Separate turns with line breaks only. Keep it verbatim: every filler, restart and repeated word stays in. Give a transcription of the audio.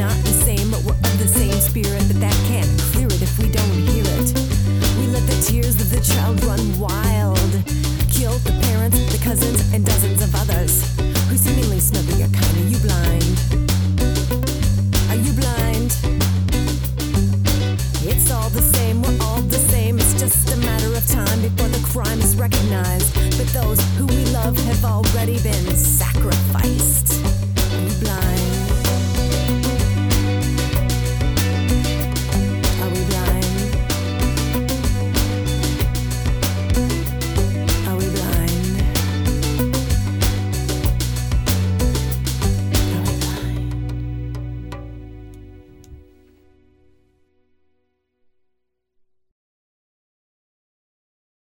not the same, but we're of the same spirit. But that can't clear it if we don't hear it. We let the tears of the child run wild, kill the parents, the cousins, and dozens of others who seemingly smother your kind. Are you blind? Are you blind? It's all the same, we're all the same. It's just a matter of time before the crime is recognized. But those who we love have already been sacrificed. Are you blind?